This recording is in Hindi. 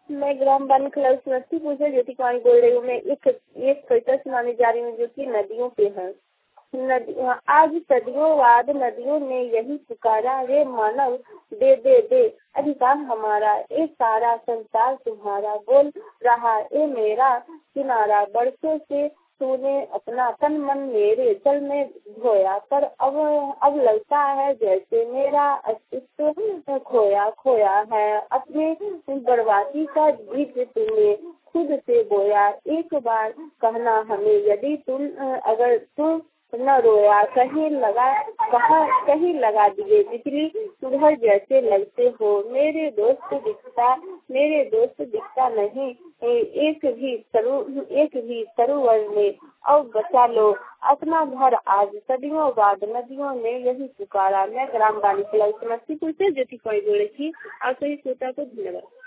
मैं ग्राम बानीखला समस्तीपुर से ज्योति कुमारी बोल रही हूँ। मैं एक कविता सुनाने जा रही हूँ जो कि नदियों पे है। आज सदियों बाद नदियों ने यही पुकारा, रे मानव दे दे दे अधिकार हमारा, ए सारा संसार तुम्हारा, बोल रहा ए मेरा किनारा। बरसों से तूने अपना तन मन मेरे जल में धोया, पर अब लगता है जैसे मेरा अस्तित्व खोया खोया है। अपने बर्बादी का बीज तूने खुद से बोया, एक बार कहना हमें यदि तुम अगर तू न रोया। कहीं लगा दिए बिजली घर जैसे लगते हो, मेरे दोस्त दिखता नहीं एक भी सरोवर में। अब बचा लो अपना घर, आज सदियों बाद नदियों ने यही पुकारा। मैं ग्राम बानीखला समस्तीपुर से ज्योति कुमारी बोल रही थी। आप सभी श्रोता को धन्यवाद।